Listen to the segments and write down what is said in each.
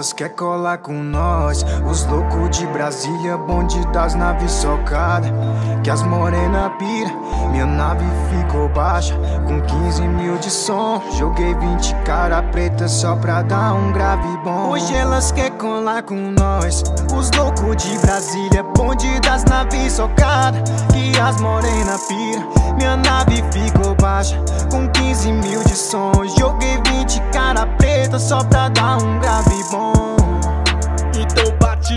elas quer colar com nós. Os loucos de Brasília, bonde das naves socada. Que as morena pira, minha nave ficou baixa. Com 15 mil de som, joguei 20 cara preta só pra dar um grave bom. Hoje elas quer colar com nós. Os loucos de Brasília, bonde das naves socada. Que as morena pira, minha nave ficou baixa. Com 15 mil de som, joguei 20 cara preta só pra dar um grave bom. Então bate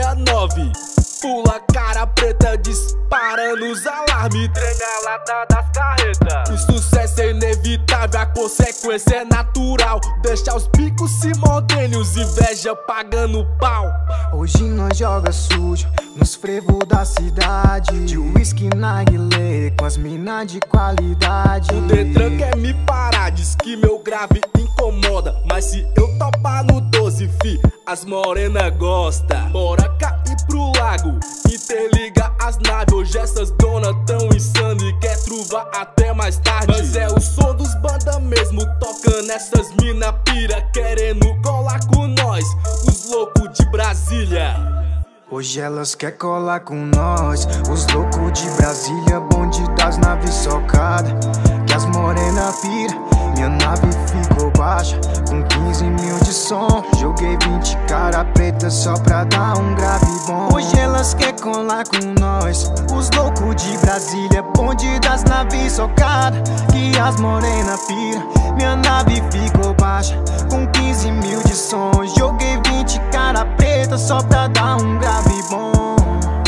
69, pula cara preta, dispara nos alarmes, treme a lata das carretas. O sucesso é inevitável, a consequência é natural. Deixa os picos se mordendo, os inveja pagando pau. Hoje nós joga sujo nos frevos da cidade. De whisky na guilé, com as minas de qualidade. O Detran quer me parar, diz que meu grave incomoda. Mas se eu topar no 12, fi, as morena gosta. Bora cair pro lago, interliga as naves. Hoje essas donas tão insano e quer truvar até mais tarde. Mas é o som dos banda mesmo, tocando essas mina pira, querendo colar com nós, os loucos de Brasília. Hoje elas quer colar com nós. Os loucos de Brasília, bonde das naves socada. Que as morena pira, minha nave ficou baixa. Com 15 mil de som, joguei 20 cara preta só pra dar um grave bom. Hoje elas quer colar com nós. Os loucos de Brasília, bonde das naves socada. Que as morena pira, minha nave ficou baixa. Com 15 mil de som, joguei 20 cara preta só pra dar um grave bom.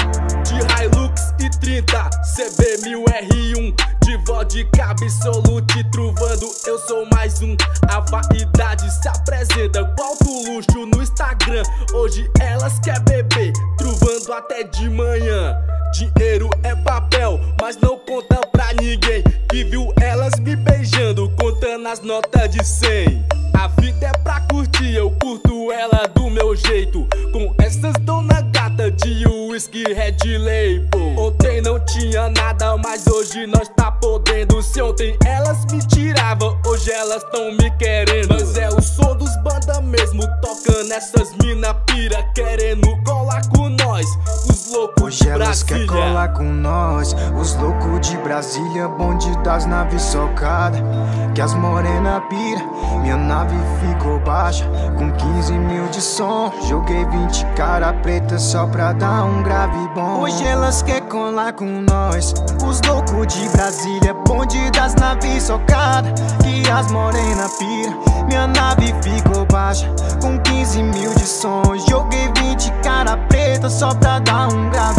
De Hilux e 30, CB1000R1, de vodka absolute, truvando, eu sou mais um. A vaidade se apresenta com alto luxo no Instagram. Hoje elas quer beber, truvando até de manhã. Dinheiro é papel, mas não conta pra ninguém. Que viu elas me beijando, contando as notas de 100. A vida é pra curtir, eu curto ela do meu jeito. Com essas dona gata de whisky Red Label. Ontem não tinha nada, mas hoje nós tá podendo. Se ontem elas me tiravam, hoje elas tão me querendo. Mas é o som dos banda mesmo, tocando essas mina pira, querendo colar com nós, os loucos hoje de elas Brasília. quer colar com nós. Os loucos de Brasília, bonde das naves socada. Que as morena pira, minha nave ficou baixa. Com 15 mil de som, joguei 20 cara preta só pra dar um grave bom. Hoje elas quer colar com nós. Os loucos de Brasília, bonde das naves socada. Que as morena pira, minha nave ficou baixa. Com 15 mil de som, joguei 20 cara preta só pra dar um grave